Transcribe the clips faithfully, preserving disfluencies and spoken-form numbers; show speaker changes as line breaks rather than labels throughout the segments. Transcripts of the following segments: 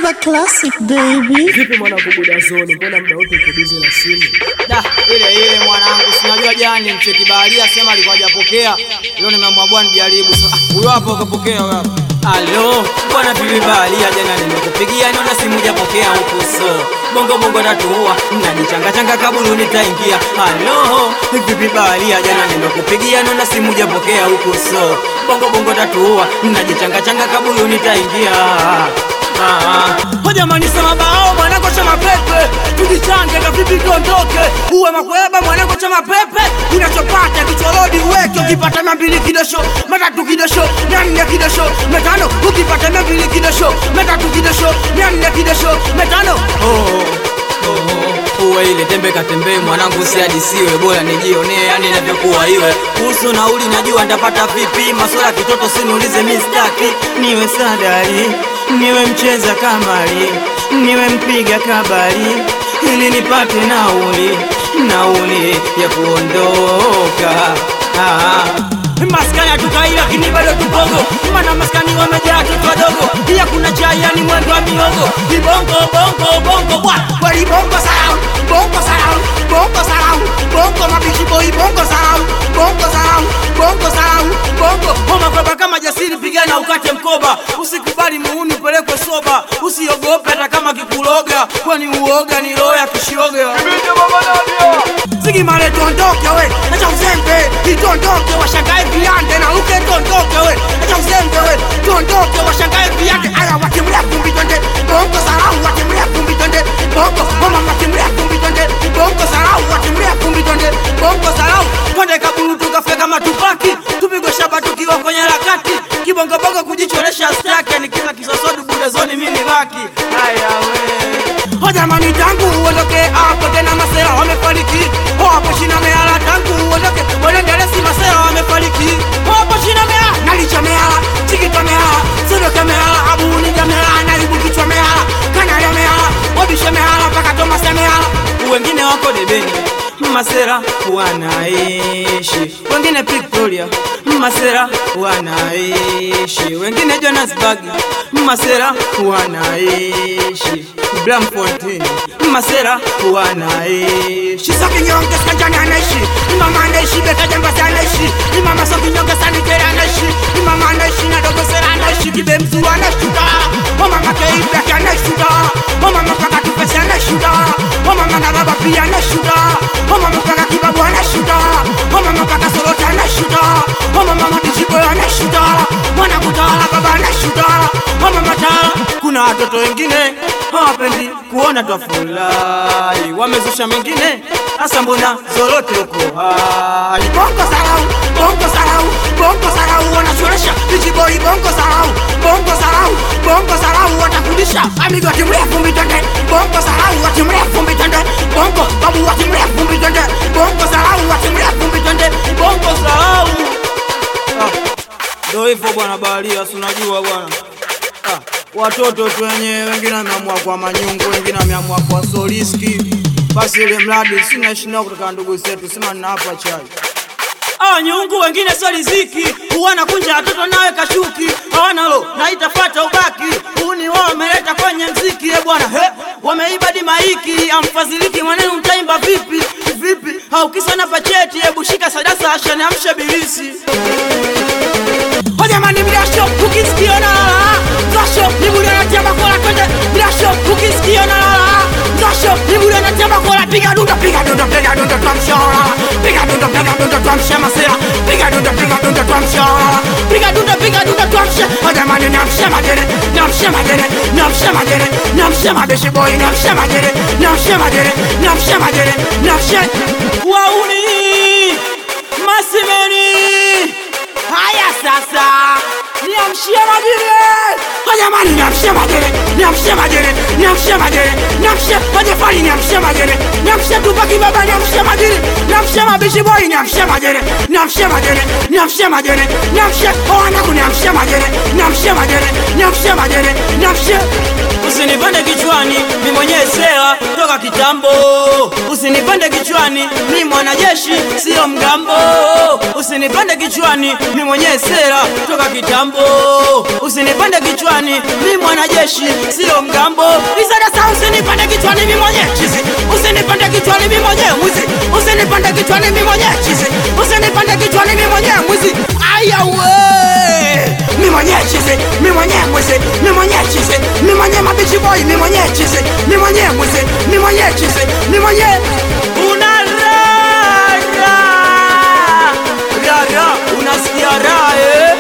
Baba Classic baby.
Vipi mwana kubuda zone, mbona muda wote uko busy na simu?
Da, ile ile mwanangu, sinajua jana mcheki baharia sema alikuwa hajapokea. Leo nimeamua bwana nijaribu. Huyo hapo akapokea huyo hapo. Allo, bwana bibi baharia jana nimekupigia naona simu hujapokea huko so. Bongo bongo tatuua, mnajichanga changa kabulu nitaingia. Allo, bibi baharia jana nimekupigia naona simu hujapokea huko so. Bongo bongo tatuua, mnajichanga changa kabulu nitaingia. Ah, ah. Jamani sema bao mwanangu chama pepe, tujichange na vipi tuondoke. Uwe makweba mwanangu chama pepe, unachopata kichorodi uweke. Ukipata mambili kidosho, matatu kidosho, nane kidosho, metano. Ukipata mambili kidosho, matatu kidosho, nane kidosho, metano. Oh, oh, uwe ile tembe katembe mwanangu usiadisiwe, bora nijionee yani inavyokuwa iwe. Kuhusu nauli najua ndapata vipi, masuala kitoto sinulize mistaki. Niwe sadari, niwe mcheza kamari, niwe mpiga kabari, ili nipate nauli, nauli ya kuondoka. Ah, maskani hatukaila kini bado tupogo, mana maskani wamejaa watoto wadogo. Pia kuna chai yani mwendo wa miogo. Bongo bongo bongo wa wali bongo salau, bongo salau, bongo salau, bongo mabichi boy bongo salau, bongo salau, bongo salau, bongo. Homa kwa kama jasiri pigana ukate mkoba, usikubali muuni pelekwe soba, usiogope hata kama kikuloga, kwani uoga ni roho ya kishioga. Sigi male tondoke we, acha uzembe, itondoke washangae viande na uke tondoke we, acha uzembe we, tondoke washangae viande. Aya watimlia vumbi tonde, bongo salau watimlia vumbi tonde, bongo mama watimlia vumbi tonde, bongo salau watimlia vumbi tonde, bongo salau. Twende kaburu tukafika kama tupaki, tupigwe shaba tukiwa kwenye harakati. Kibongo bongo kujichoresha staki, ni kila kisosodu bude zoni mimi baki. Aya we, hoja mani tangu uondoke hapo tena masera wamefariki. Hapo shina meala tangu uondoke, walendelesi masera wamefariki. Hapo shina meala, nalicha meala, chikita meala, sodoka meala, abuni meala, nalibu kichwa meala, kanaya meala, wabisha meala, paka Thomas meala. Wengine wako debeni, masera wanaishi, wengine Victoria, masera wanaishi, wengine Johannesburg, masera wanaishi, Bloemfontein, masera wanaishi. Soki nyonge skanjani anaishi, mama anaishi, beka jambasi anaishi, mama soki nyonge saniteri anaishi, mama anaishi na dogo sera anaishi, kibe mzu anashuta, mama makeibe anashuta, mama mpaka tupesi anashuta, mama na baba pia anashuta, mama mpaka kibabu anashuta, mama mpaka sorota anashuta, mama mama dijibo anashuta, mwana kutala baba anashuta, mama matala. Kuna watoto wengine hawapendi kuona twafurahi, wamezusha mengine hasa mbona zolote uko hai. Bongo salau, bongo salau, bongo salau wanachoresha dijiboi. Bongo salau, bongo salau, bongo salau watakudisha amigo timrea vumbi tonde. Bongo salau watimrea vumbi tonde, bongo babu watimrea vumbi tonde, bongo salau watimrea vumbi tonde, bongo salau. Ndio hivyo bwana baharia, si unajua bwana. Ah, watoto tu wenyewe wengine wameamua kwa manyungu, wengine wameamua kwa soliski. Basi ile mradi sina shida kutoka ndugu zetu, sema nina hapa chai. Ah, nyungu wengine sio riziki, huana kunja watoto nawe kashuki. Hawana lo, na itafuata ubaki. Uni wao wameleta kwenye mziki eh bwana. He, wameiba di maiki, amfadhiliki mwanenu mtaimba vipi? Vipi? Haukisa na pacheti, hebu shika sadasa ashane amshe bilisi. Hoja mani mdasho, ukisikia na lala. Mdasho, nibuli anatia makola kwende. Mdasho, ukisikia na lala. Mdasho, nibuli anatia makola. Piga dunda, piga dunda, piga dunda, tuamshara. Piga dunda, piga dunda, tuamsha masera. Piga dunda, piga dunda, tuamshara. Piga dunda, piga dunda, tuamsha. Hoja mani namsha majere, namsha majere, namsha majere, namsha mabeshi boy, namsha majere, namsha majere, namsha majere, namsha. Wauni, masimeni. Haya sasa, niamshie majere. Haya mani niamshie majere, niamshie majere, niamshie majere, niamshie majefali, niamshie majere, niamshie tupaki baba, niamshie majere, niamshie mabishi boy, niamshie majere, niamshie majere, niamshie majere, niamshie wana ku niamshie majere, niamshie majere, niamshie majere, niamshie. usinipande kichwani, mi mwenyewe sela toka kitambo. Usinipande kichwani, mi mwanajeshi sio mgambo. Usinipande kichwani, mi mwenyewe sela toka kitambo. Usinipande kichwani, mi mwanajeshi sio mgambo. Isada sa usinipande kichwani, mi mwenyewe chizi. Usinipande kichwani, mi mwenyewe mwizi. Usinipande kichwani, mi mwenyewe chizi. Usinipande kichwani, mi mwenyewe mwizi. Aya we, mi mwenyewe chizi, mi mwenyewe mwizi, mi mwenyewe chizi, mi mwenyewe mabichi boy, mi mwenyewe chizi, mi mwenyewe mwizi, mi mwenyewe chizi, mi mwenyewe unara ra unasikia raha eh.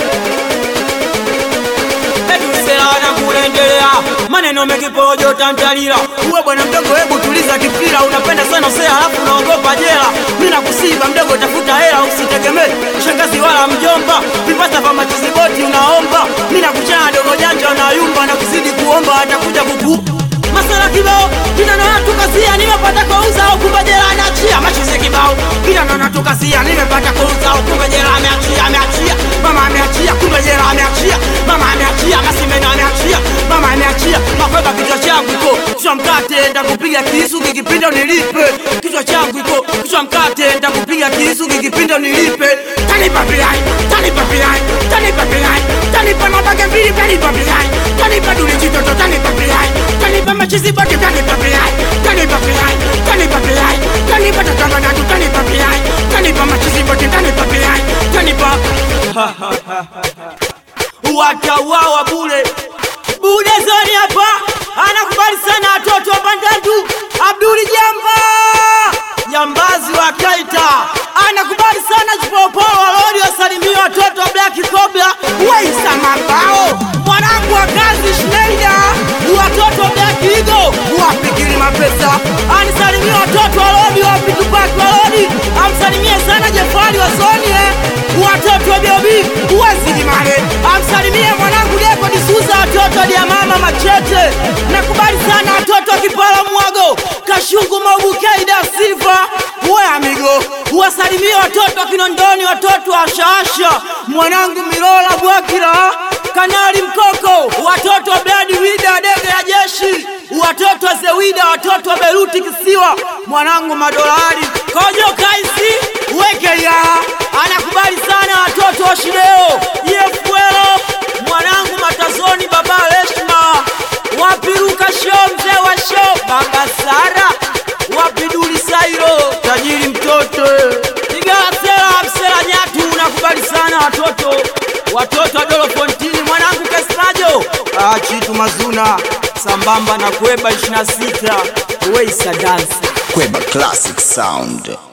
Kuendelea maneno mengi pojo tantalila. Uwe bwana mdogo, hebu tuliza kipira. Unapenda sana usea halafu unaogopa jela. Mimi nakusiba mdogo, tafuta hela, usitegemee shangazi wala mjomba. Vipata vya machizi boti unaomba. Mimi nakuchana dogo janja unayumba, na kuzidi kuomba atakuja kuku masala kibao. Kina na tukazia nimepata kuuza au kumbe jela anaachia. Machizi kibao kina na tukazia nimepata kuuza au kumbe jela ameachia. Ameachia mama, ameachia kumbe jela ameachia. Mama ameachia masimena ameachia. Mama ameachia makweba kichwa changu iko kichwa mkate, ndakupiga kisu kikipinda unilipe. Kichwa changu iko kichwa mkate, ndakupiga kisu kikipinda unilipe. Tanipa bilai, tanipa bilai, tanipa bilai, tanipa mabage mbili, tanipa bilai, tanipa duli jitoto, tanipa bilai, tanipa machizi baki, tanipa bilai, tanipa bilai, tanipa bilai, tanipa tatanga natu, tanipa bilai, tanipa machizi baki, tanipa bilai, tanipa watawawa bure. Bude zoni hapa anakubali sana watoto wa Bandandu. Abduli Jamba Jambazi wa Kaita anakubali sana Jipopolo Walodi, wasalimia watoto wa Black Cobra. Weisa Mambao mwanangu wa kazi Schneider, watoto wa Black Eagle wapigili mapesa. Anisalimia watoto wa Walodi, wapitupaki Walodi. Amsalimie sana Jefali wa Zoni eh. Watoto wa Biobi uwazili mare. Amsalimie mwanangu Deko Disuza, watoto dia mama Machete. Nakubali sana watoto wa Kipala Mwago, Kashungu Mabukeida Silva. Uwe amigo uwasalimie watoto wa Kinondoni, watoto wa Shaasha, mwanangu Milola Bwakira, Kanali Mkoko, watoto wa Bladi Wida dege ya jeshi, watoto wa Zewida, watoto wa Beruti Kisiwa, mwanangu Madolari Kojo Kaisi weke ya. Anakubali sana watoto wa Shideo Yefuelo, mwanangu Matazoni baba Leshma, wapiruka show mzee wa show baba Sara, wapiduli Sairo tajiri mtoto Igala Sera Msela Nyatu. Nakubali sana watoto watoto wa Dolo Fontini, mwanangu Kesmajo ah, Chitu Mazuna sambamba na Kweba ishirini na sita Weisa Dance
Kweba Classic Sound.